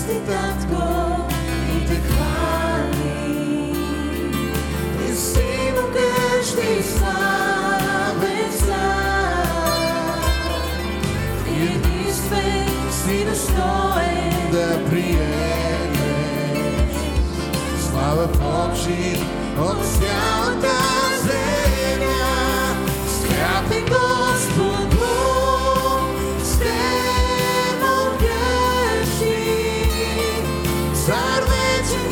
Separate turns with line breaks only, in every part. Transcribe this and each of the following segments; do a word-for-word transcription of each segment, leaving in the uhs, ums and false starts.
Nебesni Tatko, mi te hvalim. Ti si mogъщи славен цар. Ти единствен си достоен
да приемеш слава, почит от цялата земя.
Святен Господ Бог, всемогъщи,
Цар
вечен и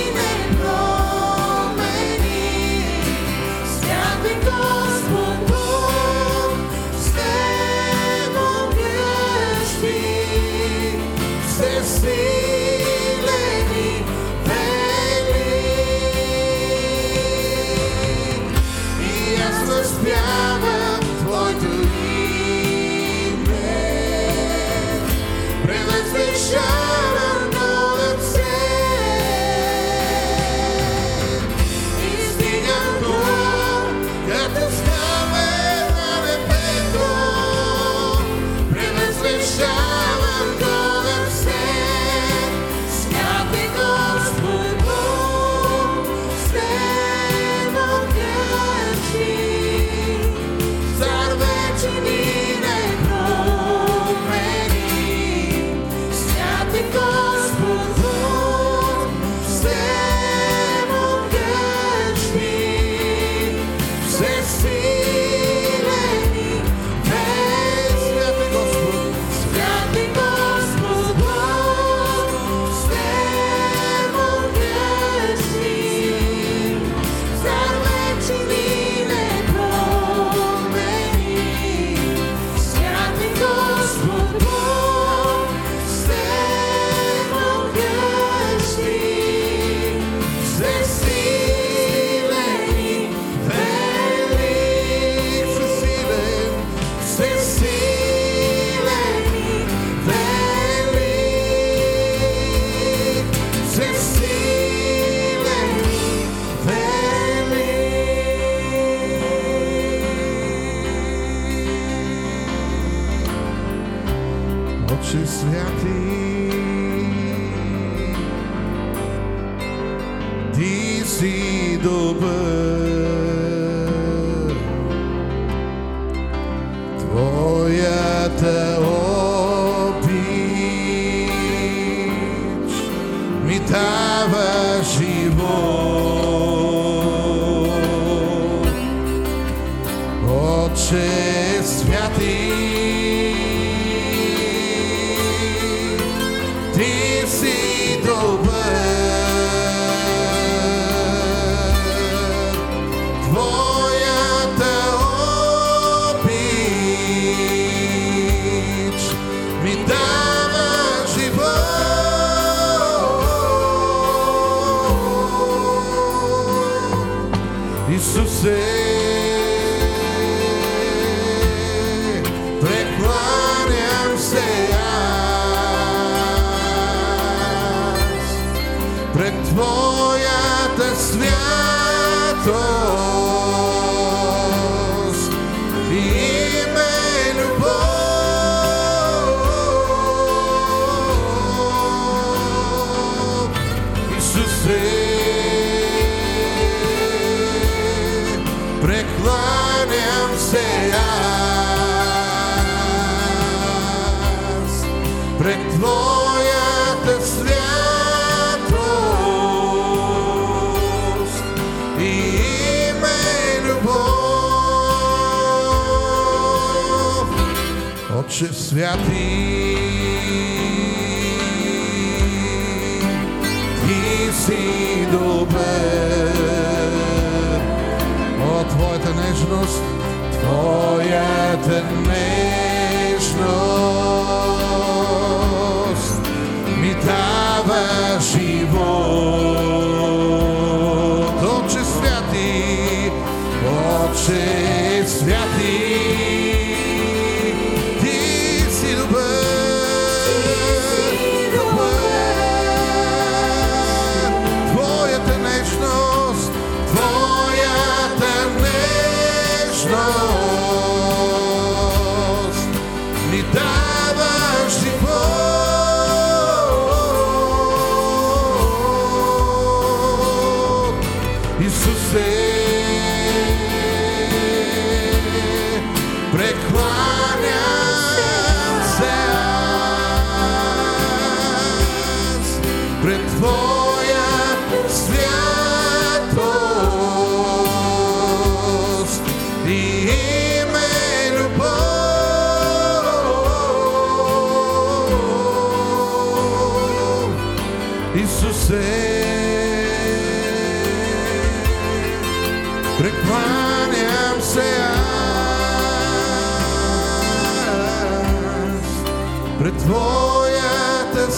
непроменим. Святен Господ Бог, всемогъщи,
всесилен и велик. И аз възпявам Твоето име, превъзвишавам го над все. Издигам го, като знамен на небето, превъзвишавам го над все.
святен Господ Бог, всемогъщи,
Цар
вечен и непроменим. Святен Господ Бог, всемогъщи,
всесилен и велик. Святен Господ,
святен Господ Бог, всемогъщи, Цар вечен и непроменим. Святен Господ Бог, всемогъщи,
всесилен и велик. Всесилен, всесилен и велик. Всесилен и велик. Отче святи, Ти си добър, Твоята обич ми дава живот. Отче святи, Ти си добър, Твоята обич ми дава живот. Исусе, прекланям се аз пред Твоята святост и име любов. Исусе, прекланям се аз пред Твоята святост и име любов. Отче святи, Ти си добър. О, Твоята нежност, Твоята нежност ми дава живот. Отче святи, Отче святи, Ти си добър, добър. Твоята нежност, Твоята нежност ми дава пред Твоя святост и име любов. Исусе, прекланям се аз пред Твоята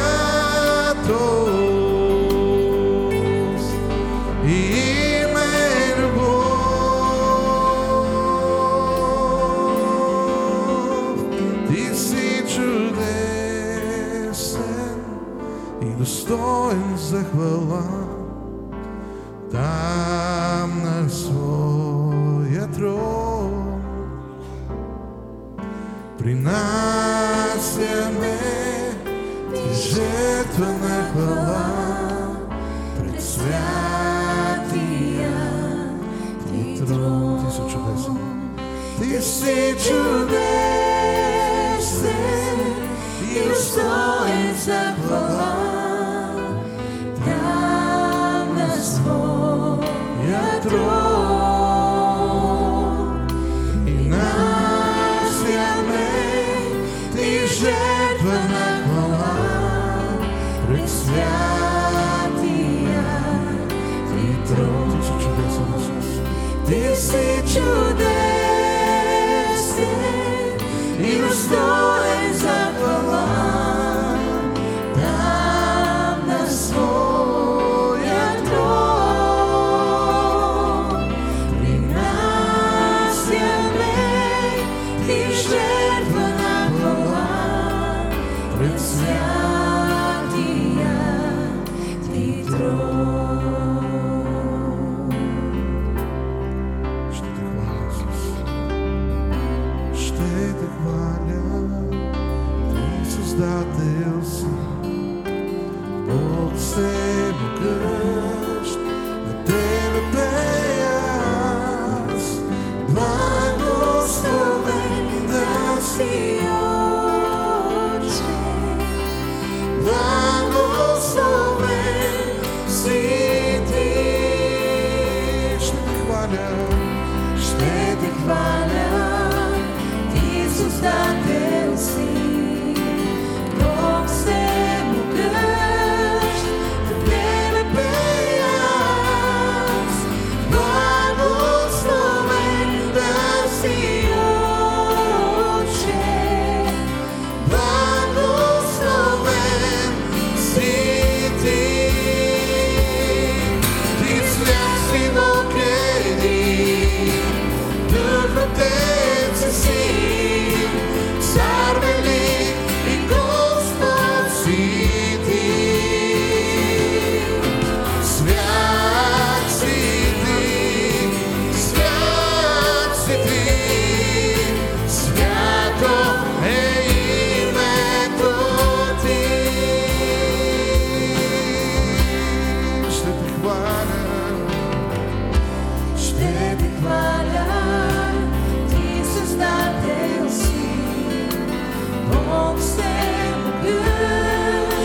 святост и име любов. Ти си чудесен и достоен за хвала. Там на своя трон принасяме Ти жертва на хвала пред святия Ти трон. Ти си чудесен. Ти си чудесен и достоен за хвала. Трон и насяме Ти жертва на хвала пред святия Ти трон. Ти си чудесен, Исус. Ти си чудесен и достоен за хвала. Там на своя трон Ти жертва на хвала пред святия Ти трон. Ще Те хваля, Исус. Ще Те хваля. Ти Създател си, Бог всемогъщ. На Тебе пея аз. Благословен да си, Отче, благословен си Ти. Ще Те хваля, ще Те хваля. Ти Създател си, Бог всемогъщ. На Тебе пея аз. Благословен да си, Отче, благословен си Ти. Ти свят си, Бог един, Дух Отец и Син, Цар велик и Господ си Ти. Свят си Ти, свят си Ти, свято е името Ти. Ще Те хваля, ще Те хваля. Ти Създател си, Бог всемогъщ.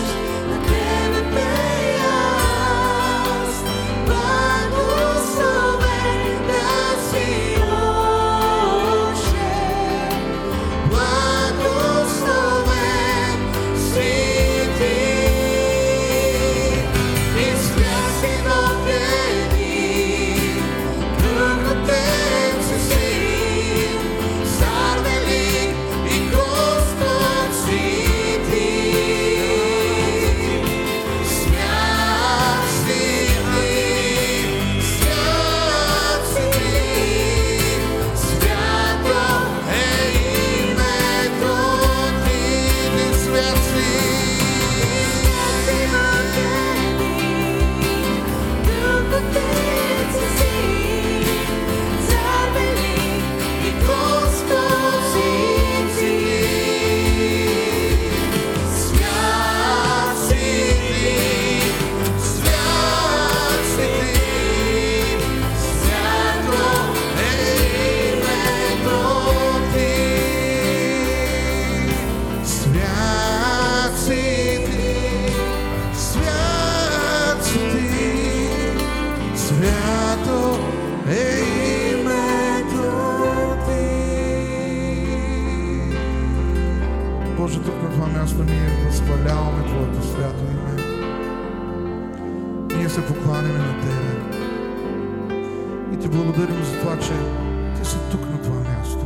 прославяме Твоето свято име. Ние се покланяме на Тебе и Ти благодарим за това, че Ти си тук на това място.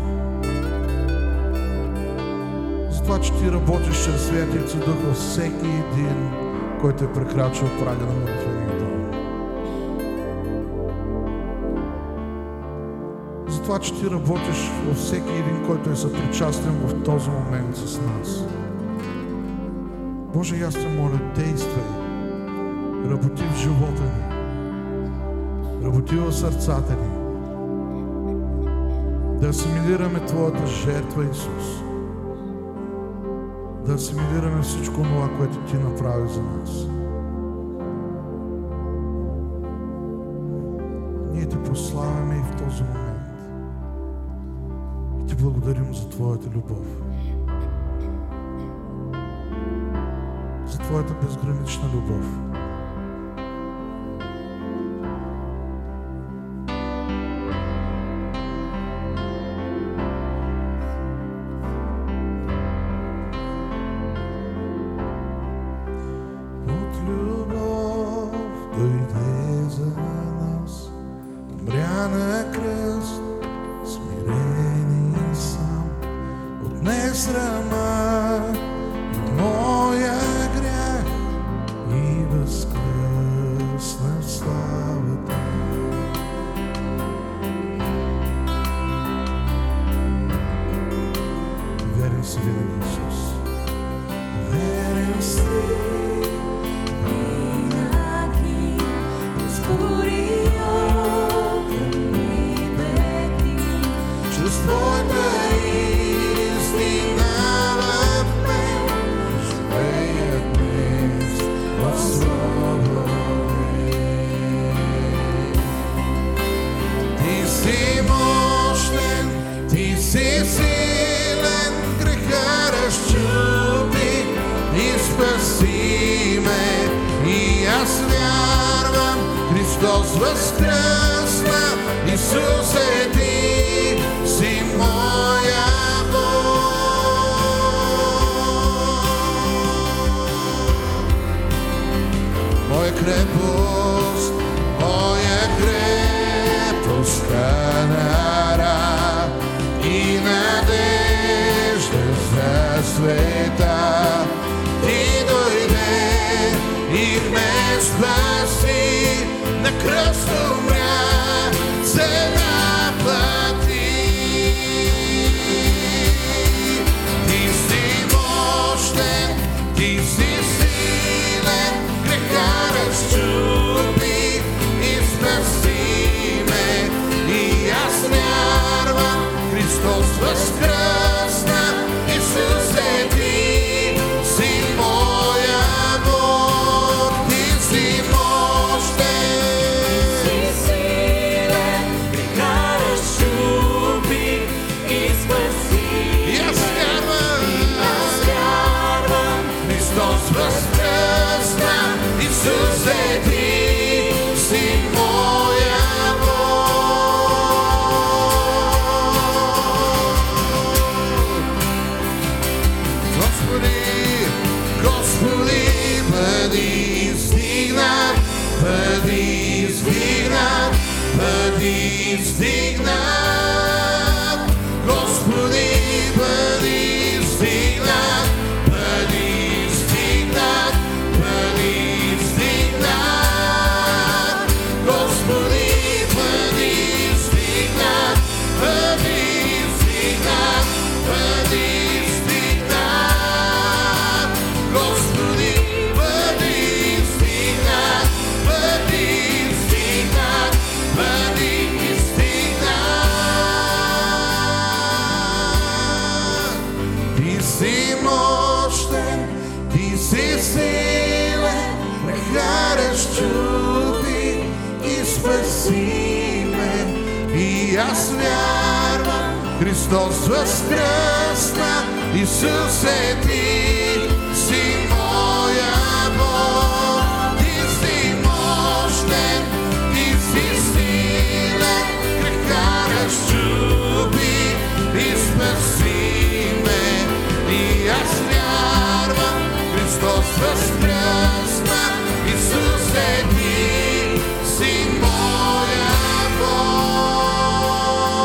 За това, че Ти работиш чрез Святия Си Дух във всеки един, който е прекрачил прага на молитвения дом. За това, че Ти работиш във всеки един, който е съпричастен в този момент с нас. Боже, аз Те моля, действай, работи в живота ни, работи в сърцата ни, да асимилираме Твоята жертва, Исус, да асимилираме всичко това, което Ти направи за нас. Ние Те прославяме и в този момент и Ти благодарим за Твоята любов, за Твоята безгранична любов. От любов дойде за нас, умря на кръст, смирен и сам, отнес срама и моя грях и възкръсна в славата. Верен си винаги, Исус. Верен си
винаги, Господи, огъни веки.
чрез Твоята истина в мен, живея днес в свобода. Ти си мощен, Ти си силен, греха разчупи и спаси ме. И аз вярвам, Христос възкръсна, Исусе, Ти си моя Бог. Моя крепост, моя крепост, канара и надежда за света. Ти дойде и ме спаси, на кръст умря, цена плати. Ти си мощен, Ти си силен, греха разчупи и спаси ме. И аз вярвам, Христос възкръсна, Исусе, Ти си моя Бог. Ти си мощен,
Си силен, греха разчупи и спаси.
и аз вярвам,
Аз вярвам,
Христос възкръсна, Исусе, Ти си моя Бог. Господи, Господи, бъди издигнат, бъди издигнат, бъди издигнат. Господи, бъди издигнат, бъди издигнат, бъди издигнат. Господи, бъди издигнат, бъди издигнат, бъди издигнат. Господи, бъди издигнат, бъди издигнат, бъди издигнат. Ти си мощен, Ти си силен, греха разчупи и спаси ме. И аз вярвам, Христос възкръсна, Исусе, Ти си моя Бог. Ти си мощен, Ти си силен, греха разчупи и спаси ме. И аз вярвам, Христос възкръсна, възкръсна, Исус е ти, Син моя Бог.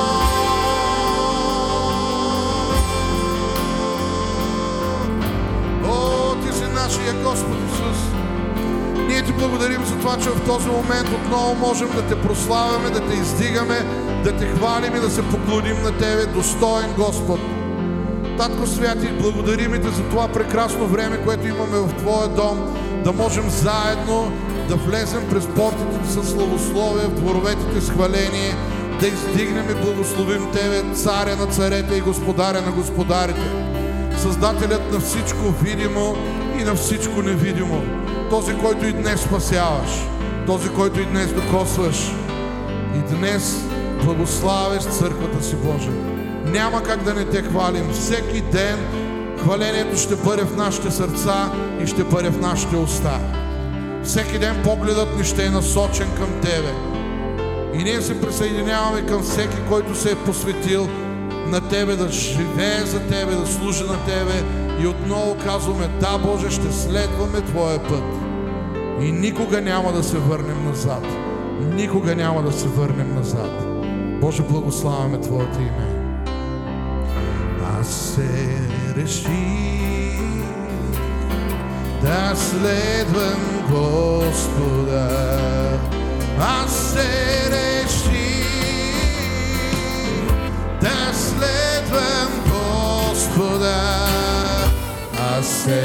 О, ти си нашия Господ Исус. Ние ти благодарим за това, че в този момент отново можем да те прославяме, да те издигаме, да те хвалим и да се поклоним на тебе, достоен Господ. Татко Святи, благодарим и те за това прекрасно време, което имаме в Твоя дом, да можем заедно да влезем през портите с славословие, в дворовете с хваление, да издигнем и благословим Тебе, Царя на царете и Господаря на господарите, Създателят на всичко видимо и на всичко невидимо, този, който и днес спасяваш, този, който и днес докосваш и днес благославяш църквата си, Боже. Няма как да не те хвалим. Всеки ден хвалението ще бъде в нашите сърца и ще бъде в нашите уста. Всеки ден погледът ни ще е насочен към Тебе. И ние се присъединяваме към всеки, който се е посветил на Тебе, да живее за Тебе, да служи на Тебе. И отново казваме: да, Боже, ще следваме Твоя път. И никога няма да се върнем назад. Никога няма да се върнем назад. Боже, благославяме Твоето име. Аз се реших да следвам Господа. Аз се реших да следвам Господа. Аз се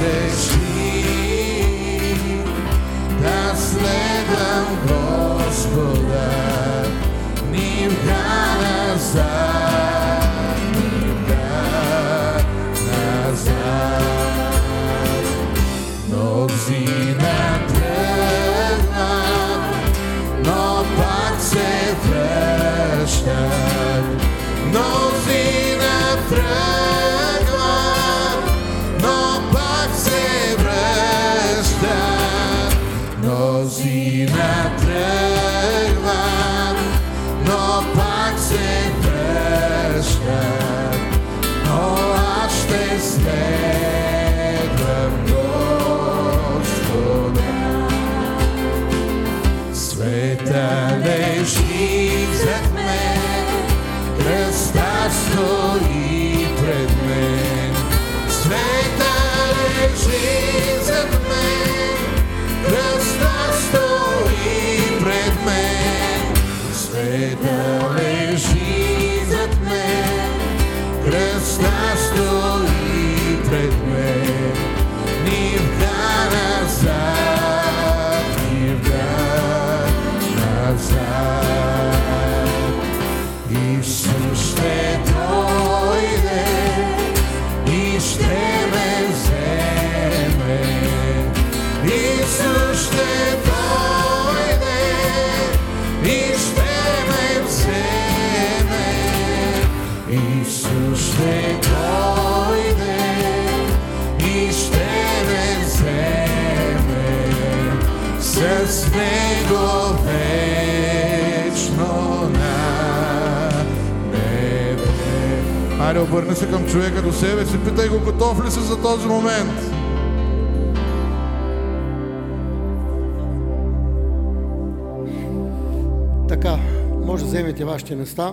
реших да следвам Господа. Ни вга назад, ни вга назад. Мнозина тръгват, но пак се връщат. Мнозина тръгват, но пак се връщат. Мнозина тръгват, но пак се връщат. Но аз ще следвам Господа. Света лежи зад мен, кръста стои пред мен. Света лежи зад мен, кръста стои пред мен. Света лежи зад мен, кръста стои пред мен. Ни вга назад, ни вга назад. Исус ще дойде и ще ме вземе. Исус ще дойде и ще ме вземе. Исус ще дойде и ще ме вземе. С Него вечно на небе. Айде, обърни се към човека до себе си, питай го: готов ли си за този момент?
Така, може да вземете вашите места.